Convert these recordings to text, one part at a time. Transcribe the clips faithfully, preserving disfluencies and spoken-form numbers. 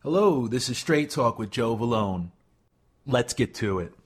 Hello, this is Straight Talk with Joe Vallone. Let's get to it.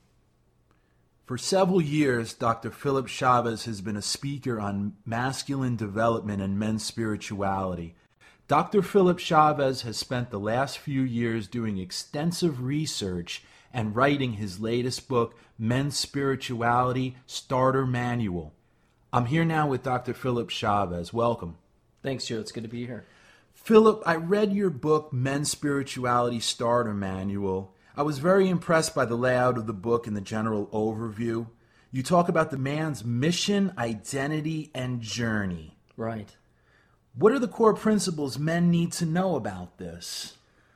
For several years, Doctor Philip Chavez has been a speaker on masculine development and men's spirituality. Doctor Philip Chavez has spent the last few years doing extensive research and writing his latest book, Men's Spirituality Starter Manual. I'm here now with Doctor Philip Chavez. Welcome. Thanks, Joe. It's good to be here. Philip, I read your book, Men's Spirituality Starter Manual. I was very impressed by the layout of the book and the general overview. You talk about the man's mission, identity, and journey. Right. What are the core principles men need to know about this?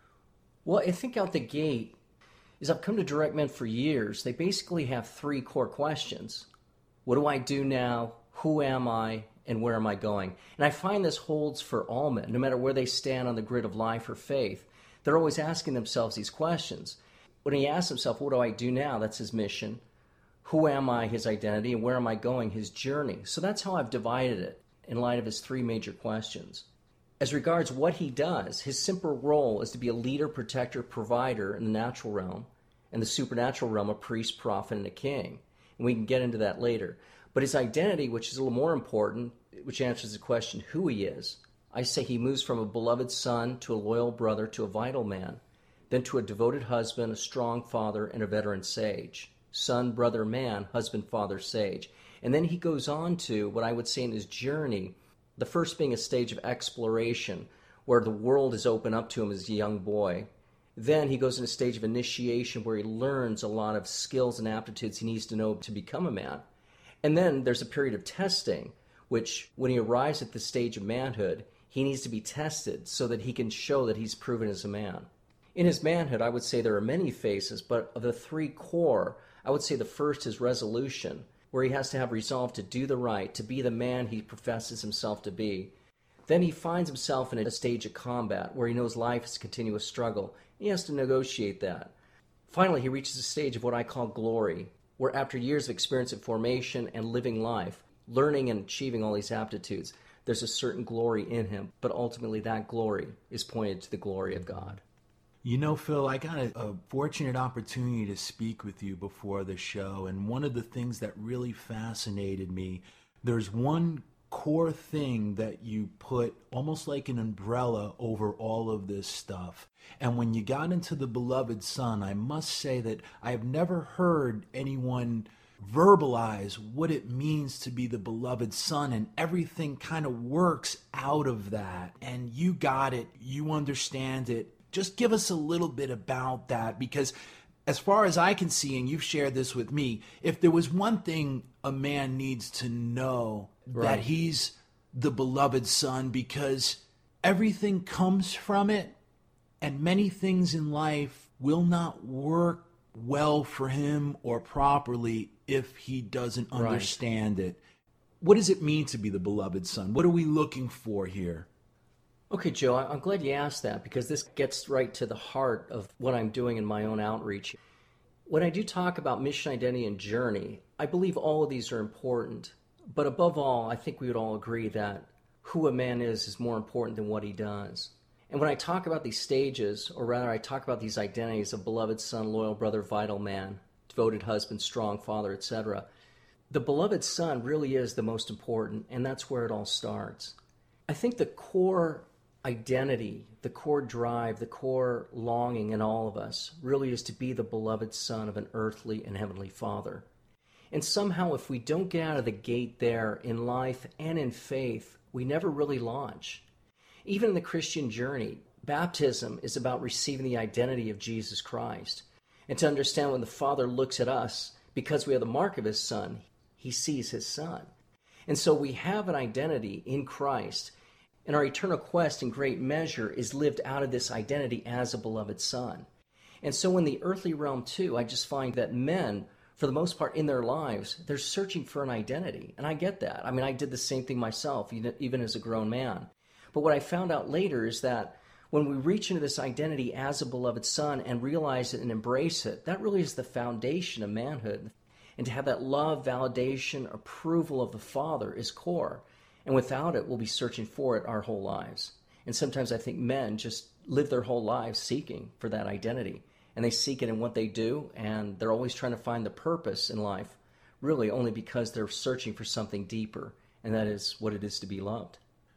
Well, I think out the gate, as I've come to direct men for years, they basically have three core questions. What do I do now? Who am I? And where am I going? And I find this holds for all men, no matter where they stand on the grid of life or faith. They're always asking themselves these questions. When he asks himself, what do I do now? That's his mission. Who am I? His identity. And where am I going? His journey. So that's how I've divided it in light of his three major questions. As regards what he does, his simple role is to be a leader, protector, provider in the natural realm, and the supernatural realm, a priest, prophet, and a king. And we can get into that later. But his identity, which is a little more important, which answers the question who he is, I say he moves from a beloved son to a loyal brother to a vital man, then to a devoted husband, a strong father, and a veteran sage. Son, brother, man, husband, father, sage. And then he goes on to what I would say in his journey, the first being a stage of exploration, where the world is open up to him as a young boy. Then he goes in a stage of initiation where he learns a lot of skills and aptitudes he needs to know to become a man. And then there's a period of testing, which when he arrives at the stage of manhood, he needs to be tested so that he can show that he's proven as a man. In his manhood, I would say there are many phases, but of the three core, I would say the first is resolution, where he has to have resolve to do the right, to be the man he professes himself to be. Then he finds himself in a stage of combat, where he knows life is a continuous struggle. He has to negotiate that. Finally, he reaches a stage of what I call glory, where after years of experience of formation and living life, learning and achieving all these aptitudes, there's a certain glory in him, but ultimately that glory is pointed to the glory of God. You know, Phil, I got a, a fortunate opportunity to speak with you before the show, and one of the things that really fascinated me, there's one core thing that you put almost like an umbrella over all of this stuff. And when you got into the beloved son, I must say that I have never heard anyone verbalize what it means to be the beloved son, and everything kind of works out of that. And you got it. You understand it. Just give us a little bit about that, because as far as I can see, and you've shared this with me, if there was one thing a man needs to know, right, that he's the beloved son, because everything comes from it, and many things in life will not work well for him or properly if he doesn't understand right. it. What does it mean to be the beloved son? What are we looking for here? Okay, Joe, I'm glad you asked that, because this gets right to the heart of what I'm doing in my own outreach. When I do talk about mission, identity, and journey, I believe all of these are important. But above all, I think we would all agree that who a man is is more important than what he does. And when I talk about these stages, or rather I talk about these identities of beloved son, loyal brother, vital man, devoted husband, strong father, et cetera, the beloved son really is the most important, and that's where it all starts. I think the core identity, the core drive, the core longing in all of us really is to be the beloved son of an earthly and heavenly father. And somehow if we don't get out of the gate there in life and in faith, we never really launch. Even in the Christian journey, baptism is about receiving the identity of Jesus Christ. And to understand when the Father looks at us, because we have the mark of his Son, he sees his Son. And so we have an identity in Christ, and our eternal quest in great measure is lived out of this identity as a beloved son. And so in the earthly realm too, I just find that men, for the most part in their lives, they're searching for an identity. And I get that. I mean, I did the same thing myself, even as a grown man. But what I found out later is that when we reach into this identity as a beloved son and realize it and embrace it, that really is the foundation of manhood. And to have that love, validation, approval of the Father is core. And without it, we'll be searching for it our whole lives. And sometimes I think men just live their whole lives seeking for that identity. And they seek it in what they do, and they're always trying to find the purpose in life, really only because they're searching for something deeper, and that is what it is to be loved.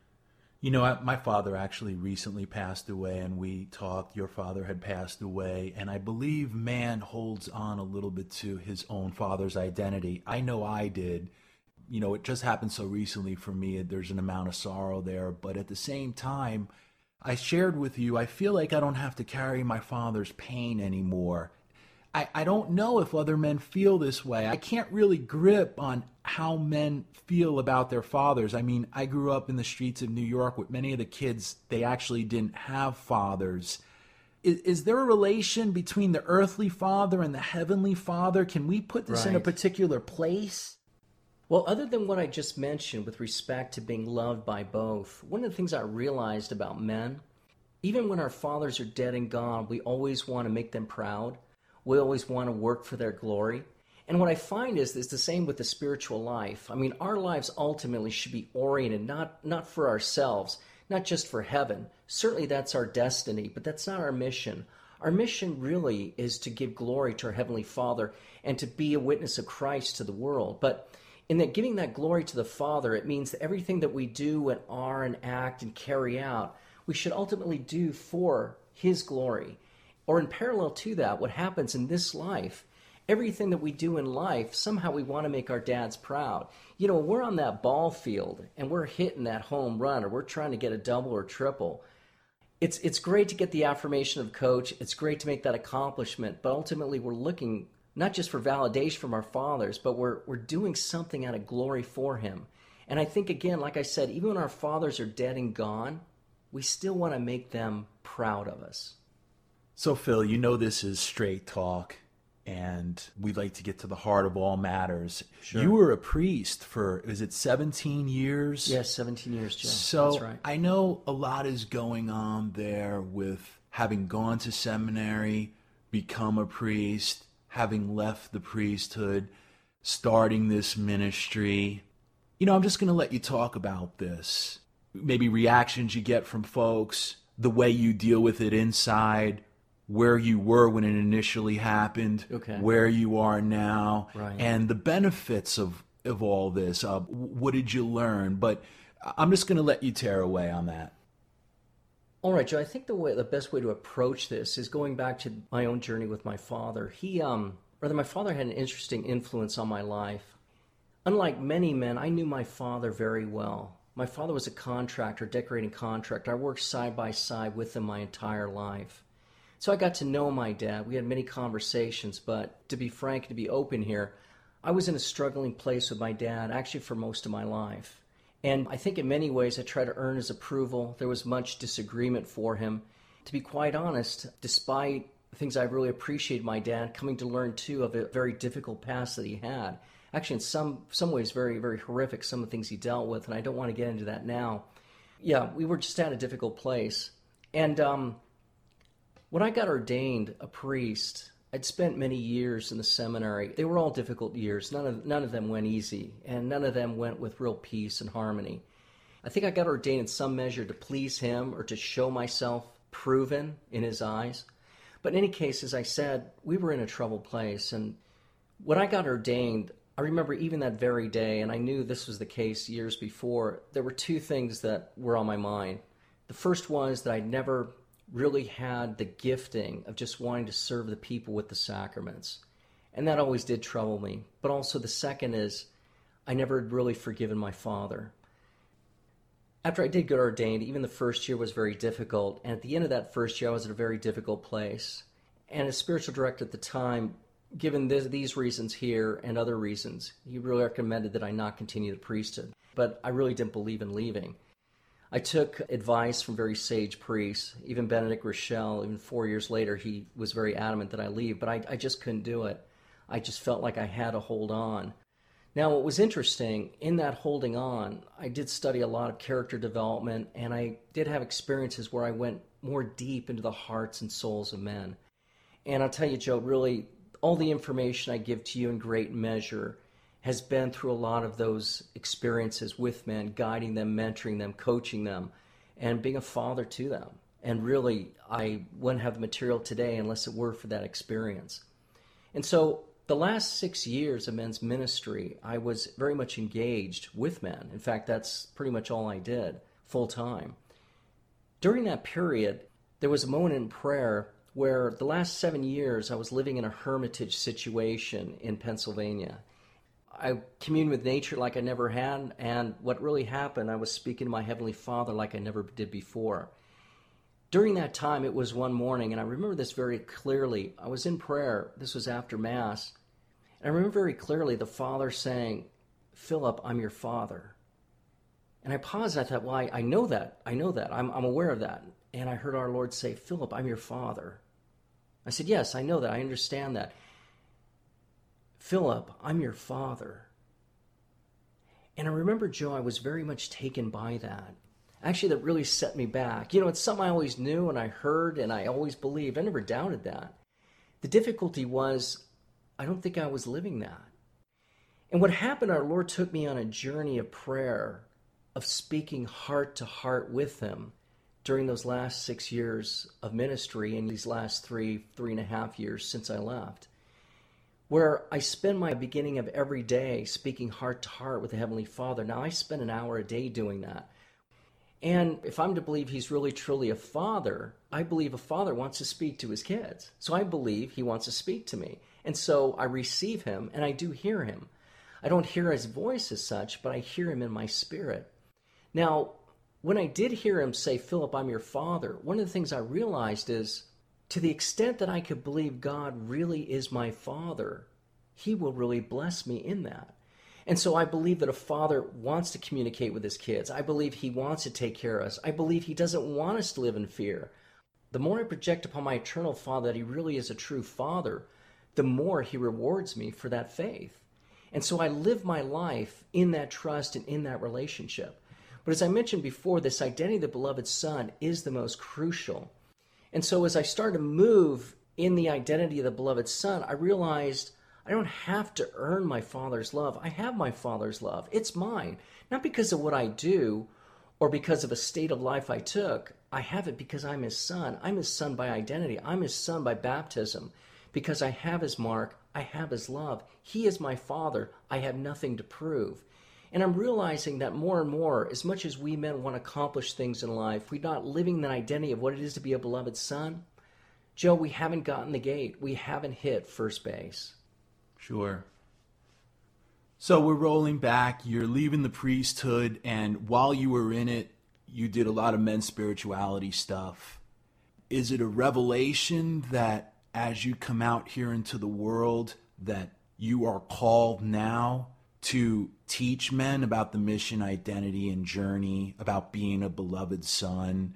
You know, I- my father actually recently passed away, and we talked. Your father had passed away, and I believe man holds on a little bit to his own father's identity. I know I did. You know, it just happened so recently for me. There's an amount of sorrow there, but at the same time, I shared with you, I feel like I don't have to carry my father's pain anymore. I, I don't know if other men feel this way. I can't really grip on how men feel about their fathers. I mean, I grew up in the streets of New York with many of the kids, they actually didn't have fathers. Is, is there a relation between the earthly father and the heavenly father? Can we put this in a Right. particular place? Well, other than what I just mentioned with respect to being loved by both, one of the things I realized about men, even when our fathers are dead and gone, we always want to make them proud. We always want to work for their glory. And what I find is it's the same with the spiritual life. I mean, our lives ultimately should be oriented not, not for ourselves, not just for heaven. Certainly that's our destiny, but that's not our mission. Our mission really is to give glory to our Heavenly Father and to be a witness of Christ to the world. But in that giving that glory to the Father, it means that everything that we do and are and act and carry out, we should ultimately do for His glory. Or in parallel to that, what happens in this life, everything that we do in life, somehow we want to make our dads proud. You know, when we're on that ball field and we're hitting that home run or we're trying to get a double or triple, it's it's great to get the affirmation of coach. It's great to make that accomplishment, but ultimately we're looking not just for validation from our fathers, but we're we're doing something out of glory for Him. And I think, again, like I said, even when our fathers are dead and gone, we still want to make them proud of us. So, Phil, you know this is straight talk, and we'd like to get to the heart of all matters. Sure. You were a priest for, is it seventeen years? Yes, seventeen years, Joe. So That's right. I know a lot is going on there with having gone to seminary, become a priest, having left the priesthood, starting this ministry. You know, I'm just going to let you talk about this. Maybe reactions you get from folks, the way you deal with it inside, where you were when it initially happened, Okay. where you are now, Right. and the benefits of, of all this. Uh, what did you learn? But I'm just going to let you tear away on that. All right, Joe. I think the way, the best way to approach this is going back to my own journey with my father. He, um, rather, my father had an interesting influence on my life. Unlike many men, I knew my father very well. My father was a contractor, decorating contractor. I worked side by side with him my entire life. So I got to know my dad. We had many conversations, but to be frank, to be open here, I was in a struggling place with my dad actually for most of my life. And I think in many ways I tried to earn his approval. There was much disagreement for him. To be quite honest, despite things I really appreciated my dad, coming to learn too of a very difficult past that he had. Actually, in some some ways very, very horrific, some of the things he dealt with, and I don't want to get into that now. Yeah, we were just at a difficult place. And um, when I got ordained a priest, I'd spent many years in the seminary. They were all difficult years. None of none of them went easy, and none of them went with real peace and harmony. I think I got ordained in some measure to please him or to show myself proven in his eyes. But in any case, as I said, we were in a troubled place. And when I got ordained, I remember even that very day, and I knew this was the case years before, there were two things that were on my mind. The first was that I'd never really had the gifting of just wanting to serve the people with the sacraments. And that always did trouble me. But also the second is I never had really forgiven my father. After I did get ordained, even the first year was very difficult. And at the end of that first year, I was at a very difficult place. And as spiritual director at the time, given this, these reasons here and other reasons, he really recommended that I not continue the priesthood. But I really didn't believe in leaving. I took advice from very sage priests, even Benedict Rochelle. Even four years later, he was very adamant that I leave, but I, I just couldn't do it. I just felt like I had to hold on. Now, what was interesting, in that holding on, I did study a lot of character development, and I did have experiences where I went more deep into the hearts and souls of men. And I'll tell you, Joe, really, all the information I give to you in great measure has been through a lot of those experiences with men, guiding them, mentoring them, coaching them, and being a father to them. And really, I wouldn't have the material today unless it were for that experience. And so the last six years of men's ministry, I was very much engaged with men. In fact, that's pretty much all I did, full time. During that period, there was a moment in prayer where the last seven years I was living in a hermitage situation in Pennsylvania. I communed with nature like I never had, and what really happened, I was speaking to my Heavenly Father like I never did before. During that time, it was one morning, and I remember this very clearly. I was in prayer. This was after Mass. And I remember very clearly the Father saying, "Philip, I'm your Father." And I paused, and I thought, well, I, I know that. I know that. I'm, I'm aware of that. And I heard our Lord say, "Philip, I'm your Father." I said, "Yes, I know that. I understand that." "Philip, I'm your Father." And I remember, Joe, I was very much taken by that. Actually, that really set me back. You know, it's something I always knew and I heard and I always believed. I never doubted that. The difficulty was, I don't think I was living that. And what happened, our Lord took me on a journey of prayer, of speaking heart to heart with Him during those last six years of ministry and these last three, three and a half years since I left, where I spend my beginning of every day speaking heart to heart with the Heavenly Father. Now, I spend an hour a day doing that. And if I'm to believe He's really truly a father, I believe a father wants to speak to his kids. So I believe He wants to speak to me. And so I receive Him, and I do hear Him. I don't hear His voice as such, but I hear Him in my spirit. Now, when I did hear Him say, "Philip, I'm your Father," one of the things I realized is, to the extent that I could believe God really is my Father, He will really bless me in that. And so I believe that a father wants to communicate with his kids. I believe he wants to take care of us. I believe he doesn't want us to live in fear. The more I project upon my eternal Father that He really is a true Father, the more He rewards me for that faith. And so I live my life in that trust and in that relationship. But as I mentioned before, this identity of the beloved Son is the most crucial. And so as I started to move in the identity of the beloved Son, I realized I don't have to earn my Father's love. I have my Father's love. It's mine. Not because of what I do or because of a state of life I took. I have it because I'm His son. I'm His son by identity. I'm His son by baptism. Because I have His mark. I have His love. He is my Father. I have nothing to prove. And I'm realizing that more and more, as much as we men want to accomplish things in life, we're not living the identity of what it is to be a beloved son. Joe, we haven't gotten the gate. We haven't hit first base. Sure. So we're rolling back. You're leaving the priesthood, and while you were in it, you did a lot of men's spirituality stuff. Is it a revelation that as you come out here into the world, that you are called now to teach men about the mission, identity, and journey, about being a beloved son?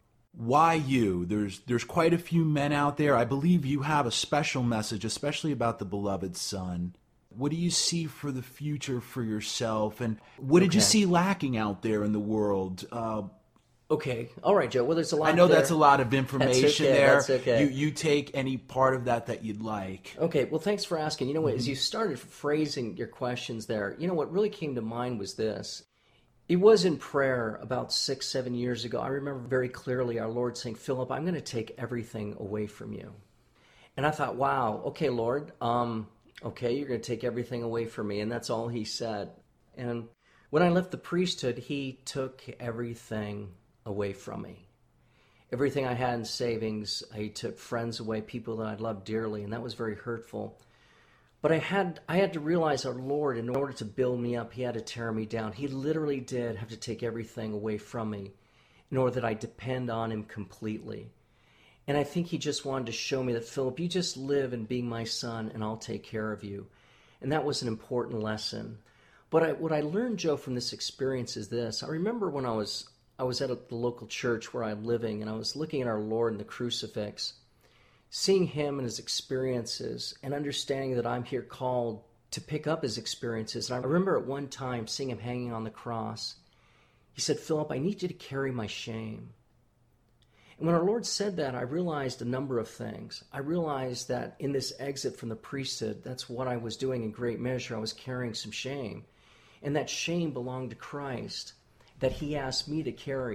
Why you? There's there's quite a few men out there. I believe you have a special message, especially about the beloved son. What do you see for the future for yourself? And what did Okay. you see lacking out there in the world? Uh, Okay. All right, Joe. Well, there's a lot I know there. that's a lot of information okay, there. that's okay. You you take any part of that that you'd like. Okay, well, thanks for asking. You know what, as you started phrasing your questions there, you know what really came to mind was this. It was in prayer about six, seven years ago. I remember very clearly our Lord saying, "Philip, I'm going to take everything away from you." And I thought, wow, okay, Lord, um, okay, you're going to take everything away from me. And that's all He said. And when I left the priesthood, He took everything away from me. Everything I had in savings, He took friends away, people that I loved dearly, and that was very hurtful. But I had I had to realize our Lord, in order to build me up, He had to tear me down. He literally did have to take everything away from me in order that I depend on Him completely. And I think He just wanted to show me that, Philip, you just live in being my son, and I'll take care of you. And that was an important lesson. But I, what I learned, Joe, from this experience is this. I remember when I was I was at a, the local church where I'm living, and I was looking at our Lord in the crucifix, seeing Him and His experiences, and understanding that I'm here called to pick up His experiences. And I remember at one time seeing Him hanging on the cross. He said, "Philip, I need you to carry my shame." And when our Lord said that, I realized a number of things. I realized that in this exit from the priesthood, that's what I was doing in great measure. I was carrying some shame. And that shame belonged to Christ, that He asked me to carry.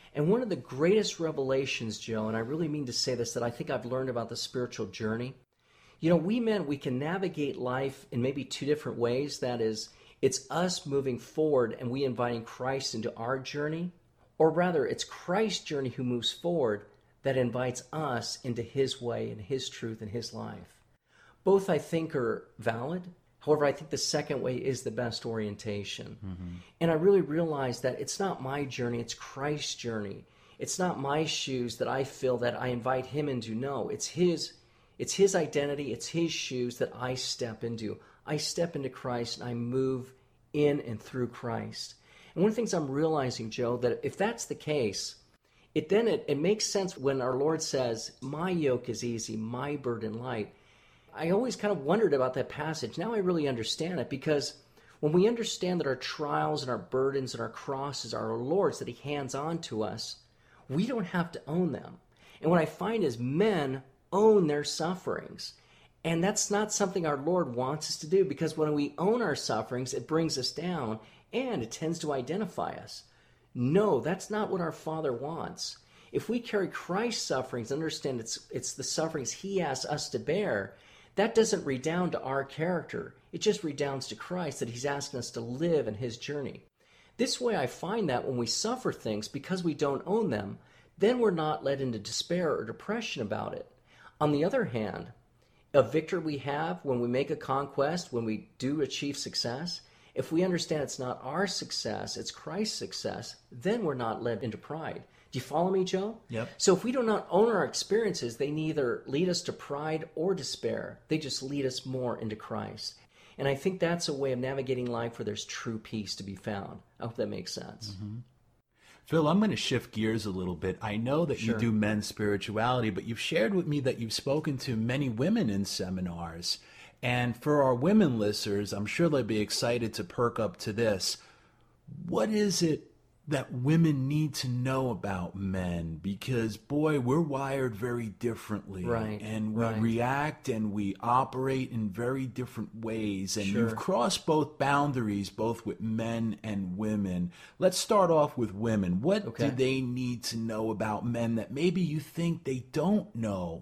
And one of the greatest revelations, Joe, and I really mean to say this, that I think I've learned about the spiritual journey, you know, we men, we can navigate life in maybe two different ways. That is, it's us moving forward and we inviting Christ into our journey, or rather, it's Christ's journey who moves forward that invites us into his way and his truth and his life. Both, I think, are valid. However, I think the second way is the best orientation. Mm-hmm. And I really realize that it's not my journey, it's Christ's journey. It's not my shoes that I fill that I invite him into. No, it's his, it's his identity, it's his shoes that I step into. I step into Christ and I move in and through Christ. And one of the things I'm realizing, Joe, that if that's the case, it then it, it makes sense when our Lord says, my yoke is easy, my burden light. I always kind of wondered about that passage. Now I really understand it, because when we understand that our trials and our burdens and our crosses are our Lord's, that he hands on to us, we don't have to own them. And what I find is men own their sufferings. And that's not something our Lord wants us to do, because when we own our sufferings, it brings us down and it tends to identify us. No, that's not what our Father wants. If we carry Christ's sufferings, understand it's, it's the sufferings he asks us to bear, that doesn't redound to our character. It just redounds to Christ, that he's asking us to live in his journey. This way I find that when we suffer things because we don't own them, then we're not led into despair or depression about it. On the other hand, a victory we have when we make a conquest, when we do achieve success, if we understand it's not our success, it's Christ's success, then we're not led into pride. Do you follow me, Joe? Yep. So if we do not own our experiences, they neither lead us to pride or despair. They just lead us more into Christ. And I think that's a way of navigating life where there's true peace to be found. I hope that makes sense. Mm-hmm. Phil, I'm going to shift gears a little bit. I know that Sure. you do men's spirituality, but you've shared with me that you've spoken to many women in seminars. And for our women listeners, I'm sure they'll be excited to perk up to this. What is it that women need to know about men? Because, boy, we're wired very differently. Right, And we right. react and we operate in very different ways. And Sure. you've crossed both boundaries, both with men and women. Let's start off with women. What Okay. do they need to know about men that maybe you think they don't know?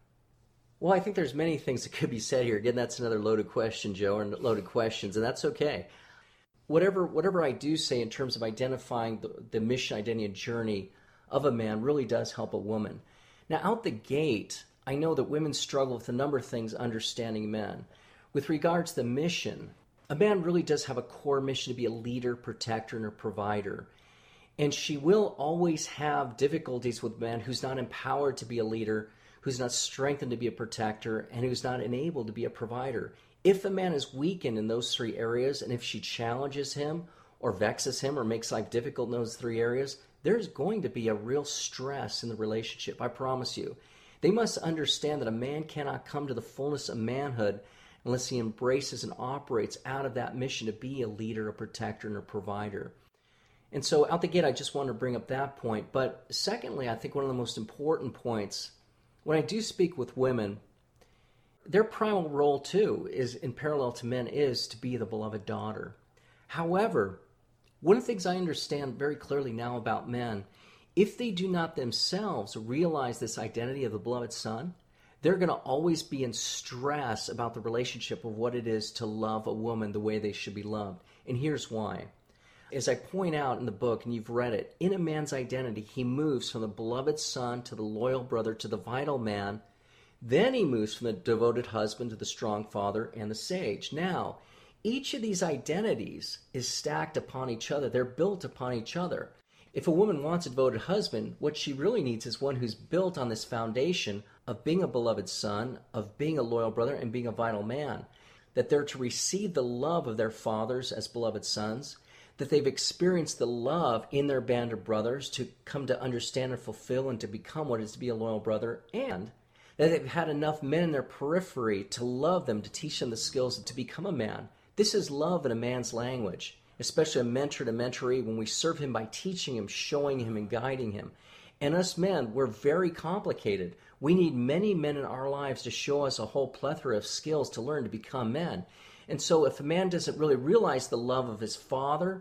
Well, I think there's many things that could be said here. Again, that's another loaded question, Joe, or loaded questions, and that's okay. Whatever whatever I do say in terms of identifying the, the mission, identity, and journey of a man really does help a woman. Now, out the gate, I know that women struggle with a number of things understanding men. With regards to the mission, a man really does have a core mission to be a leader, protector, and a provider. And she will always have difficulties with a man who's not empowered to be a leader, who's not strengthened to be a protector, and who's not enabled to be a provider. If a man is weakened in those three areas, and if she challenges him or vexes him or makes life difficult in those three areas, there's going to be a real stress in the relationship, I promise you. They must understand that a man cannot come to the fullness of manhood unless he embraces and operates out of that mission to be a leader, a protector, and a provider. And so out the gate, I just want to bring up that point. But secondly, I think one of the most important points, when I do speak with women, their primal role, too, is in parallel to men, is to be the beloved daughter. However, one of the things I understand very clearly now about men, if they do not themselves realize this identity of the beloved son, they're going to always be in stress about the relationship of what it is to love a woman the way they should be loved. And here's why. As I point out in the book, and you've read it, in a man's identity, he moves from the beloved son to the loyal brother to the vital man. Then he moves from the devoted husband to the strong father and the sage. Now, each of these identities is stacked upon each other. They're built upon each other. If a woman wants a devoted husband, what she really needs is one who's built on this foundation of being a beloved son, of being a loyal brother, and being a vital man. That they're to receive the love of their fathers as beloved sons, that they've experienced the love in their band of brothers to come to understand and fulfill and to become what it is to be a loyal brother, and that they've had enough men in their periphery to love them, to teach them the skills to become a man. This is love in a man's language, especially a mentor to mentoree, when we serve him by teaching him, showing him, and guiding him. And us men, we're very complicated. We need many men in our lives to show us a whole plethora of skills to learn to become men. And so if a man doesn't really realize the love of his father,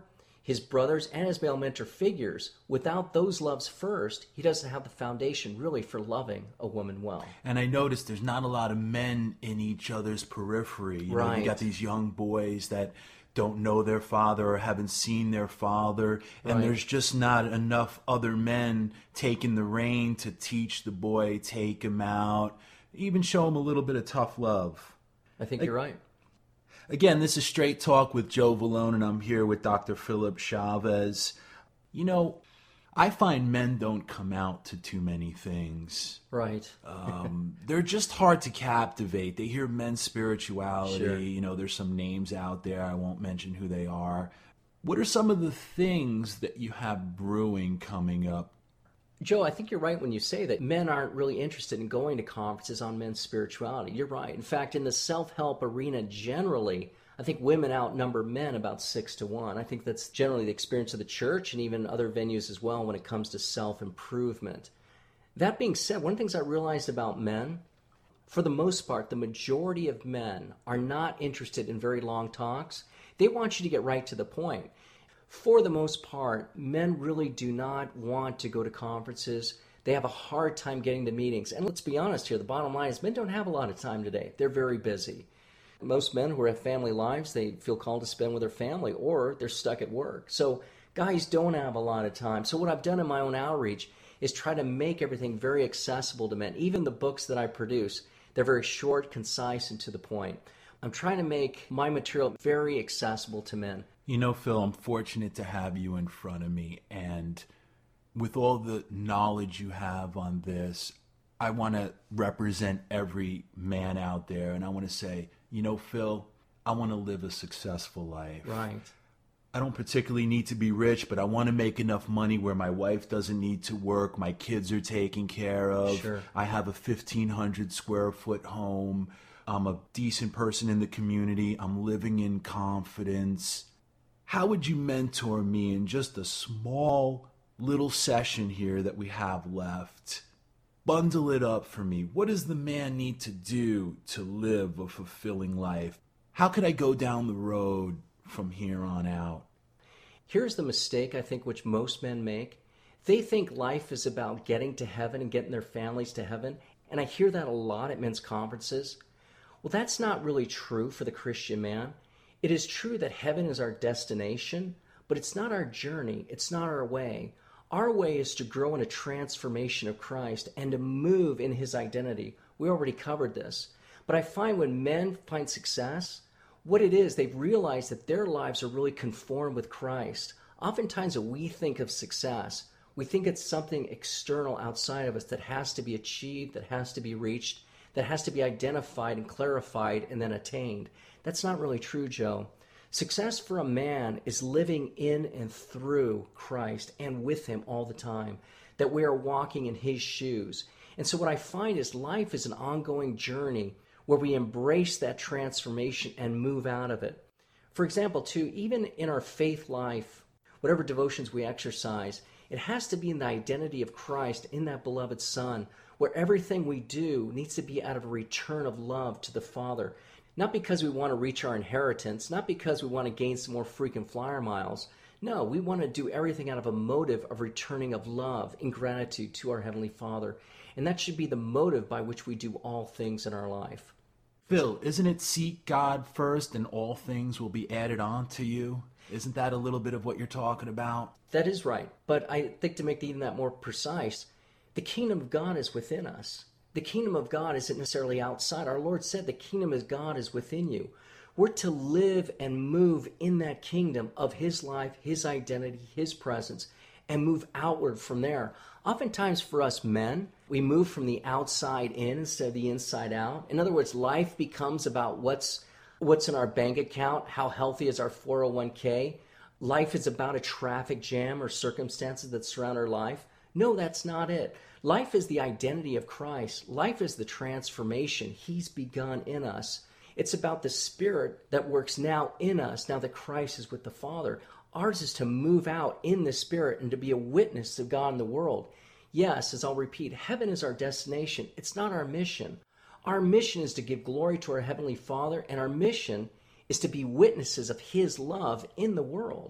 his brothers and his male mentor figures, without those loves first, he doesn't have the foundation really for loving a woman well. And I noticed there's not a lot of men in each other's periphery. You right. know, you got these young boys that don't know their father or haven't seen their father, and right. there's just not enough other men taking the rein to teach the boy, take him out, even show him a little bit of tough love. I think like, you're right. Again, this is Straight Talk with Joe Vallone, and I'm here with Doctor Philip Chavez. You know, I find men don't come out to too many things. Right. um, they're just hard to captivate. They hear men's spirituality. Sure. You know, there's some names out there. I won't mention who they are. What are some of the things that you have brewing coming up? Joe, I think you're right when you say that men aren't really interested in going to conferences on men's spirituality. You're right. In fact, in the self-help arena generally, I think women outnumber men about six to one. I think that's generally the experience of the church and even other venues as well when it comes to self-improvement. That being said, one of the things I realized about men, for the most part, the majority of men are not interested in very long talks. They want you to get right to the point. For the most part, men really do not want to go to conferences. They have a hard time getting to meetings. And let's be honest here, the bottom line is men don't have a lot of time today. They're very busy. Most men who have family lives, they feel called to spend with their family, or they're stuck at work. So guys don't have a lot of time. So what I've done in my own outreach is try to make everything very accessible to men. Even the books that I produce, they're very short, concise, and to the point. I'm trying to make my material very accessible to men. You know, Phil, I'm fortunate to have you in front of me, and with all the knowledge you have on this, I want to represent every man out there, and I want to say, you know, Phil, I want to live a successful life. Right. I don't particularly need to be rich, but I want to make enough money where my wife doesn't need to work, my kids are taken care of, Sure. I have a fifteen hundred square foot home, I'm a decent person in the community, I'm living in confidence. How would you mentor me in just a small little session here that we have left? Bundle it up for me. What does the man need to do to live a fulfilling life? How could I go down the road from here on out? Here's the mistake I think which most men make. They think life is about getting to heaven and getting their families to heaven. And I hear that a lot at men's conferences. Well, that's not really true for the Christian man. It is true that heaven is our destination, but it's not our journey. It's not our way. Our way is to grow in a transformation of Christ and to move in his identity. We already covered this. But I find when men find success, what it is, they've realized that their lives are really conformed with Christ. Oftentimes when we think of success, we think it's something external outside of us that has to be achieved, that has to be reached, that has to be identified and clarified and then attained. That's not really true, Joe. Success for a man is living in and through Christ and with him all the time, that we are walking in his shoes. And so what I find is life is an ongoing journey where we embrace that transformation and move out of it. For example, too, even in our faith life, whatever devotions we exercise, it has to be in the identity of Christ, in that beloved Son, where everything we do needs to be out of a return of love to the Father. Not because we want to reach our inheritance, not because we want to gain some more frequent flyer miles. No, we want to do everything out of a motive of returning of love and gratitude to our Heavenly Father. And that should be the motive by which we do all things in our life. Phil, isn't it seek God first and all things will be added on to you? Isn't that a little bit of what you're talking about? That is right. But I think to make even that more precise, the kingdom of God is within us. The kingdom of God isn't necessarily outside. Our Lord said the kingdom of God is within you. We're to live and move in that kingdom of his life, his identity, his presence, and move outward from there. Oftentimes for us men, we move from the outside in instead of the inside out. In other words, life becomes about what's what's in our bank account, how healthy is our four oh one k. Life is about a traffic jam or circumstances that surround our life. No, that's not it. Life is the identity of Christ. Life is the transformation he's begun in us. It's about the Spirit that works now in us, now that Christ is with the Father. Ours is to move out in the Spirit and to be a witness of God in the world. Yes, as I'll repeat, heaven is our destination. It's not our mission. Our mission is to give glory to our Heavenly Father, and our mission is to be witnesses of his love in the world.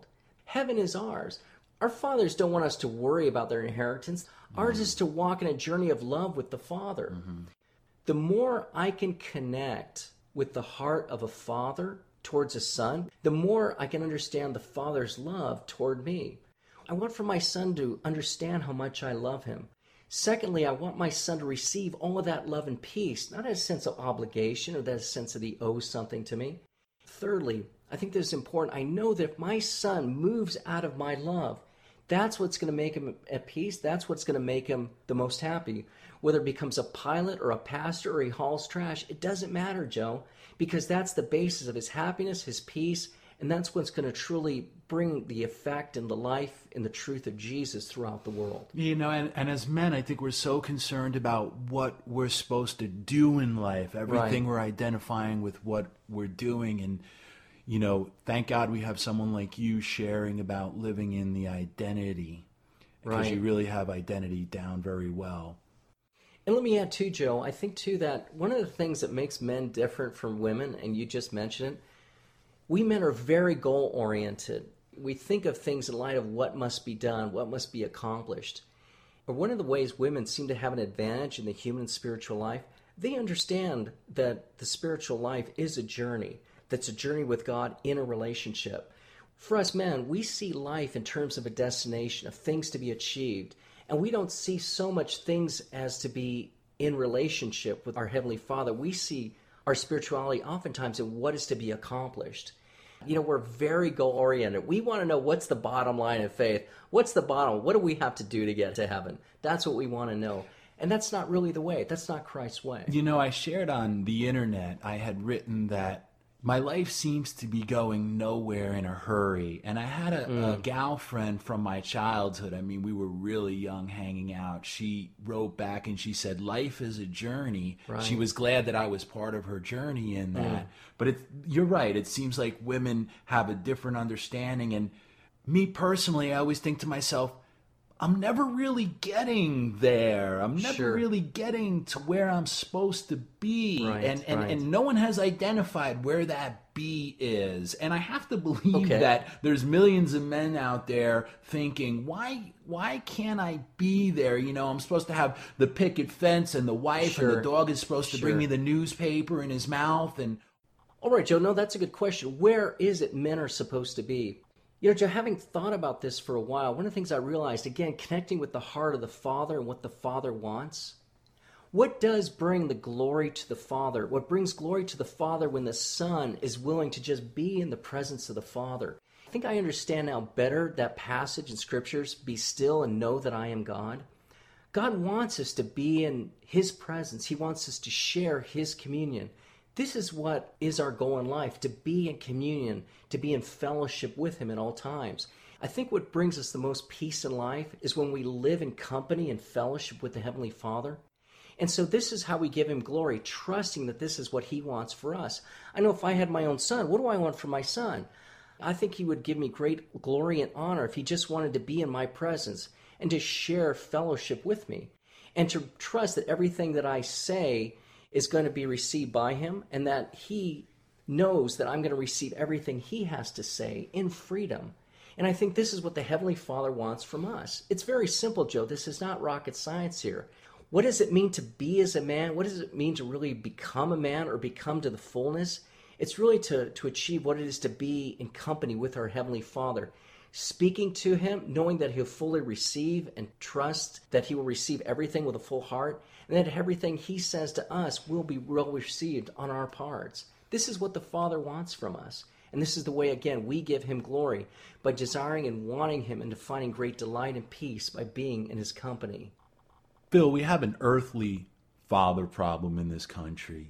Heaven is ours. Our fathers don't want us to worry about their inheritance. Mm-hmm. Ours is to walk in a journey of love with the Father. Mm-hmm. The more I can connect with the heart of a father towards a son, the more I can understand the Father's love toward me. I want for my son to understand how much I love him. Secondly, I want my son to receive all of that love and peace, not as a sense of obligation or that sense that he owes something to me. Thirdly, I think this is important. I know that if my son moves out of my love, that's what's going to make him at peace. That's what's going to make him the most happy. Whether it becomes a pilot or a pastor or he hauls trash, it doesn't matter, Joe, because that's the basis of his happiness, his peace, and that's what's going to truly bring the effect and the life and the truth of Jesus throughout the world. You know, and, and as men, I think we're so concerned about what we're supposed to do in life. Everything right. We're identifying with what we're doing. And, you know, thank God we have someone like you sharing about living in the identity. Because right. You really have identity down very well. And let me add too, Joe, I think too that one of the things that makes men different from women, and you just mentioned it, we men are very goal-oriented. We think of things in light of what must be done, what must be accomplished. But one of the ways women seem to have an advantage in the human and spiritual life, they understand that the spiritual life is a journey, that's a journey with God in a relationship. For us men, we see life in terms of a destination, of things to be achieved, and we don't see so much things as to be in relationship with our Heavenly Father. We see our spirituality oftentimes in what is to be accomplished. You know, we're very goal-oriented. We want to know what's the bottom line of faith. What's the bottom? What do we have to do to get to heaven? That's what we want to know. And that's not really the way. That's not Christ's way. You know, I shared on the internet, I had written that my life seems to be going nowhere in a hurry. And I had a, mm. a gal friend from my childhood. I mean, we were really young hanging out. She wrote back and she said, life is a journey. Right. She was glad that I was part of her journey in that. Mm. But it, you're right. It seems like women have a different understanding. And me personally, I always think to myself, I'm never really getting there. I'm never sure. really getting to where I'm supposed to be. Right, and, and, right. and no one has identified where that B is. And I have to believe okay. that there's millions of men out there thinking, why why can't I be there? You know, I'm supposed to have the picket fence and the wife sure. and the dog is supposed to sure. bring me the newspaper in his mouth. And all right, Joe, no, that's a good question. Where is it men are supposed to be? You know, Joe, having thought about this for a while, one of the things I realized, again, connecting with the heart of the Father and what the Father wants, what does bring the glory to the Father? What brings glory to the Father when the Son is willing to just be in the presence of the Father? I think I understand now better that passage in Scriptures, be still and know that I am God. God wants us to be in His presence. He wants us to share His communion. This is what is our goal in life, to be in communion, to be in fellowship with Him at all times. I think what brings us the most peace in life is when we live in company and fellowship with the Heavenly Father. And so this is how we give Him glory, trusting that this is what He wants for us. I know if I had my own son, what do I want for my son? I think He would give me great glory and honor if he just wanted to be in my presence and to share fellowship with me and to trust that everything that I say is going to be received by Him, and that He knows that I'm going to receive everything He has to say in freedom. And I think this is what the Heavenly Father wants from us. It's very simple, Joe. This is not rocket science here. What does it mean to be as a man? What does it mean to really become a man or become to the fullness? It's really to, to achieve what it is to be in company with our Heavenly Father, speaking to Him, knowing that He'll fully receive and trust that He will receive everything with a full heart, and that everything He says to us will be well received on our parts. This is what the Father wants from us. And this is the way, again, we give Him glory, by desiring and wanting Him and finding great delight and peace by being in His company. Phil, we have an earthly father problem in this country.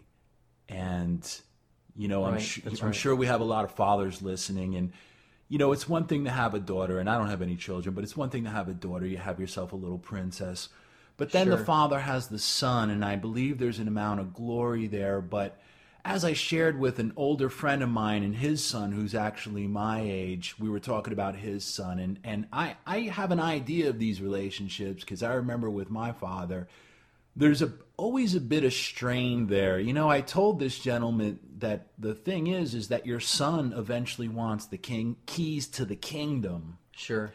And, you know, right, I'm, sh- I'm right. sure we have a lot of fathers listening. And, you know, it's one thing to have a daughter, and I don't have any children, but it's one thing to have a daughter. You have yourself a little princess. But then sure. the Father has the Son, and I believe there's an amount of glory there. But as I shared with an older friend of mine and his son, who's actually my age, we were talking about his son. And, and I, I have an idea of these relationships because I remember with my father, there's a always a bit of strain there. You know, I told this gentleman that the thing is, is that your son eventually wants the king keys to the kingdom. Sure.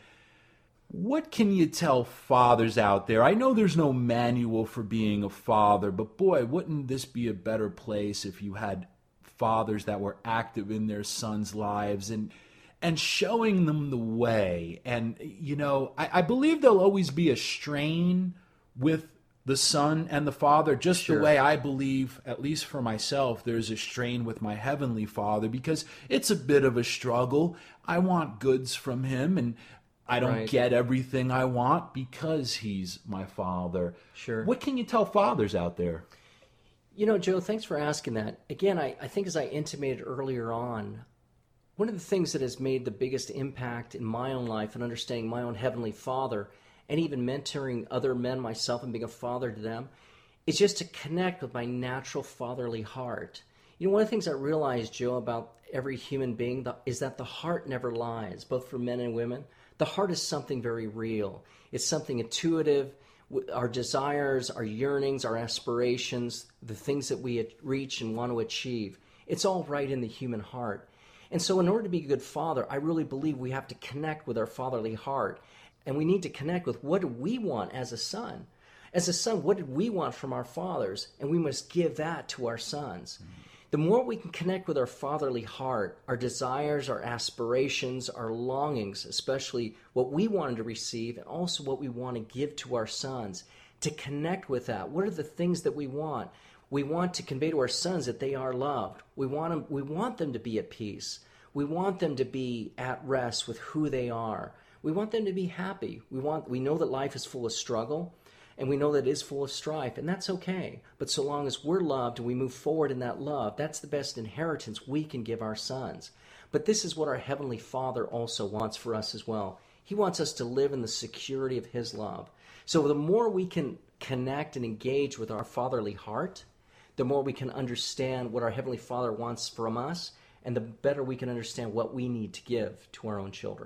What can you tell fathers out there? I know there's no manual for being a father, but boy, wouldn't this be a better place if you had fathers that were active in their sons' lives and and showing them the way. And, you know, I, I believe there'll always be a strain with the son and the father, just Sure. the way I believe, at least for myself, there's a strain with my heavenly Father, because it's a bit of a struggle. I want goods from him, and I don't Right. get everything I want because he's my father. Sure. What can you tell fathers out there? You know, Joe, thanks for asking that. Again, I, I think as I intimated earlier on, one of the things that has made the biggest impact in my own life and understanding my own Heavenly Father and even mentoring other men myself and being a father to them is just to connect with my natural fatherly heart. You know, one of the things I realized, Joe, about every human being is that the heart never lies, both for men and women. The heart is something very real. It's something intuitive. Our desires, our yearnings, our aspirations, the things that we reach and want to achieve, it's all right in the human heart. And so in order to be a good father, I really believe we have to connect with our fatherly heart. And we need to connect with what do we want as a son. As a son, what did we want from our fathers? And we must give that to our sons. Mm-hmm. The more we can connect with our fatherly heart, our desires, our aspirations, our longings, especially what we wanted to receive and also what we want to give to our sons, to connect with that. What are the things that we want? We want to convey to our sons that they are loved. We want them, we want them to be at peace. We want them to be at rest with who they are. We want them to be happy. We want, we know that life is full of struggle, and we know that it is full of strife, and that's okay. But so long as we're loved and we move forward in that love, that's the best inheritance we can give our sons. But this is what our Heavenly Father also wants for us as well. He wants us to live in the security of His love. So the more we can connect and engage with our fatherly heart, the more we can understand what our Heavenly Father wants from us, and the better we can understand what we need to give to our own children.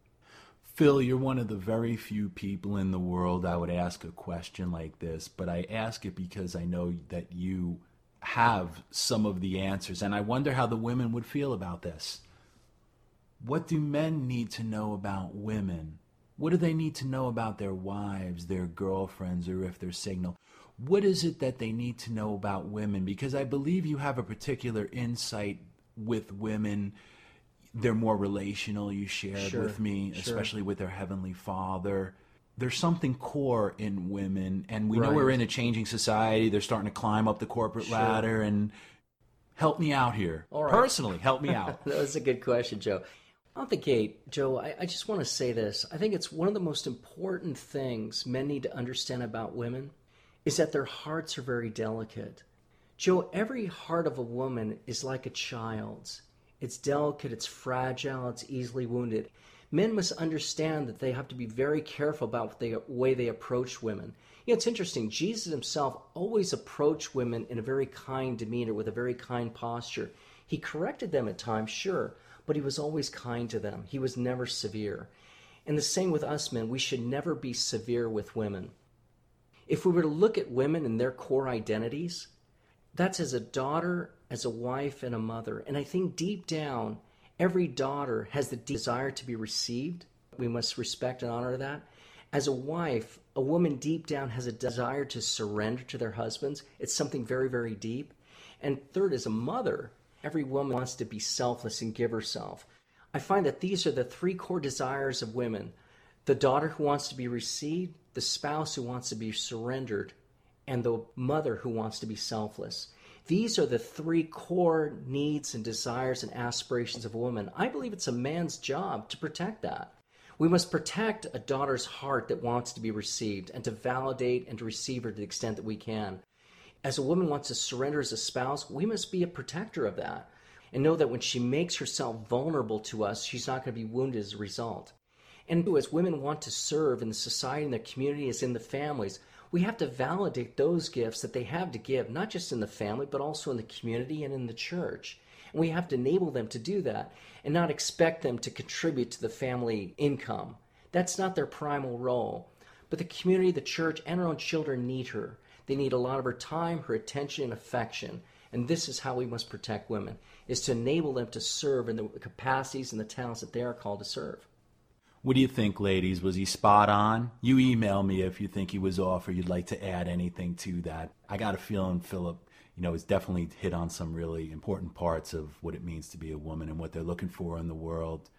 Phil, you're one of the very few people in the world I would ask a question like this, but I ask it because I know that you have some of the answers, and I wonder how the women would feel about this. What do men need to know about women? What do they need to know about their wives, their girlfriends, or if they're single? What is it that they need to know about women? Because I believe you have a particular insight with women. They're more relational, you shared Sure, with me, sure. especially with their Heavenly Father. There's something core in women, and we know Right. we're in a changing society. They're starting to climb up the corporate Sure. ladder, and help me out here. All right. Personally, help me out. That's a good question, Joe. Out the gate, Joe, I, I just want to say this. I think it's one of the most important things men need to understand about women is that their hearts are very delicate. Joe, every heart of a woman is like a child's. It's delicate, it's fragile, it's easily wounded. Men must understand that they have to be very careful about the way they approach women. You know, it's interesting. Jesus himself always approached women in a very kind demeanor, with a very kind posture. He corrected them at times, sure, but he was always kind to them. He was never severe. And the same with us men. We should never be severe with women. If we were to look at women and their core identities, that's as a daughter, as a wife, and a mother. And I think deep down, every daughter has the desire to be received. We must respect and honor that. As a wife, a woman deep down has a desire to surrender to their husbands. It's something very, very deep. And third, as a mother, every woman wants to be selfless and give herself. I find that these are the three core desires of women. The daughter who wants to be received, the spouse who wants to be surrendered, and the mother who wants to be selfless. These are the three core needs and desires and aspirations of a woman. I believe it's a man's job to protect that. We must protect a daughter's heart that wants to be received and to validate and to receive her to the extent that we can. As a woman wants to surrender as a spouse, we must be a protector of that and know that when she makes herself vulnerable to us, she's not going to be wounded as a result. And as women want to serve in the society, in the community, as in the families, we have to validate those gifts that they have to give, not just in the family, but also in the community and in the church. And we have to enable them to do that and not expect them to contribute to the family income. That's not their primal role. But the community, the church, and our own children need her. They need a lot of her time, her attention, and affection. And this is how we must protect women, is to enable them to serve in the capacities and the talents that they are called to serve. What do you think, ladies? Was he spot on? You email me if you think he was off or you'd like to add anything to that. I got a feeling Philip, you know, has definitely hit on some really important parts of what it means to be a woman and what they're looking for in the world.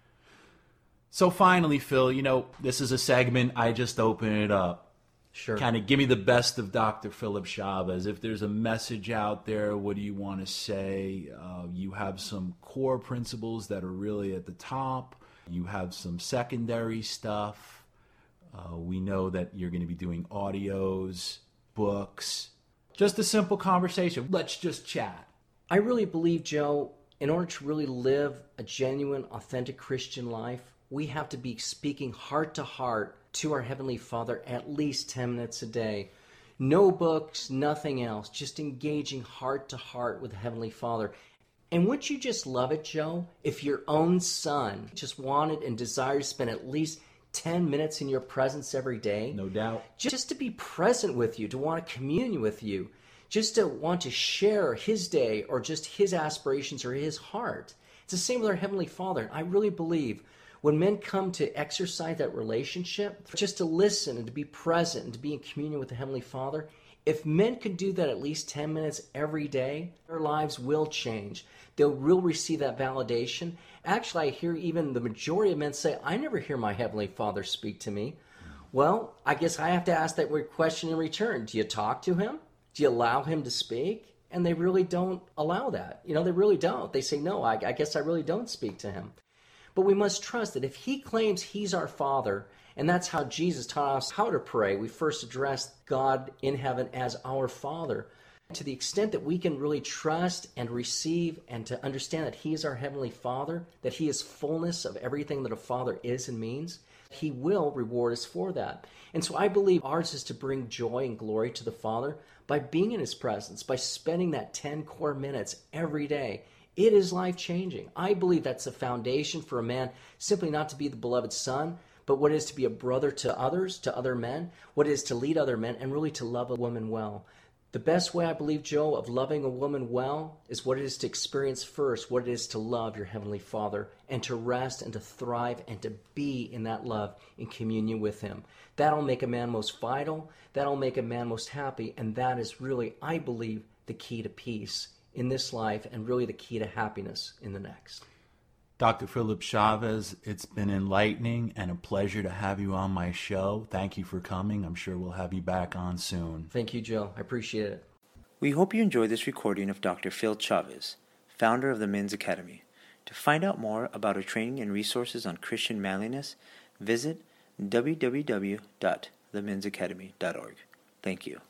So finally, Phil, you know, this is a segment. I just open it up. Sure. Kind of give me the best of Doctor Philip Chavez. If there's a message out there, what do you want to say? Uh, you have some core principles that are really at the top. You have some secondary stuff. Uh, we know that you're going to be doing audios, books. Just a simple conversation. Let's just chat. I really believe, Joe, in order to really live a genuine, authentic Christian life, we have to be speaking heart to heart to our Heavenly Father at least ten minutes a day. No books, nothing else. Just engaging heart to heart with the Heavenly Father. And wouldn't you just love it, Joe, if your own son just wanted and desired to spend at least ten minutes in your presence every day? No doubt. Just to be present with you, to want to commune with you, just to want to share his day or just his aspirations or his heart. It's the same with our Heavenly Father. And I really believe when men come to exercise that relationship, just to listen and to be present and to be in communion with the Heavenly Father, if men could do that at least ten minutes every day, their lives will change. They will receive that validation. Actually, I hear even the majority of men say, I never hear my Heavenly Father speak to me. Well, I guess I have to ask that question in return. Do you talk to him? Do you allow him to speak? And they really don't allow that. You know, they really don't. They say, no, I, I guess I really don't speak to him. But we must trust that if he claims he's our Father, and that's how Jesus taught us how to pray, we first address God in heaven as our Father. To the extent that we can really trust and receive and to understand that he is our Heavenly Father, that he is fullness of everything that a father is and means, he will reward us for that. And so I believe ours is to bring joy and glory to the Father by being in his presence, by spending that ten core minutes every day. It is life-changing. I believe that's the foundation for a man simply not to be the beloved son, but what it is to be a brother to others, to other men, what it is to lead other men, and really to love a woman well. The best way, I believe, Joe, of loving a woman well is what it is to experience first, what it is to love your Heavenly Father and to rest and to thrive and to be in that love in communion with him. That'll make a man most vital, that'll make a man most happy, and that is really, I believe, the key to peace in this life and really the key to happiness in the next. Doctor Philip Chavez, it's been enlightening and a pleasure to have you on my show. Thank you for coming. I'm sure we'll have you back on soon. Thank you, Joe. I appreciate it. We hope you enjoyed this recording of Doctor Phil Chavez, founder of the Men's Academy. To find out more about our training and resources on Christian manliness, visit w w w dot the men's academy dot org. Thank you.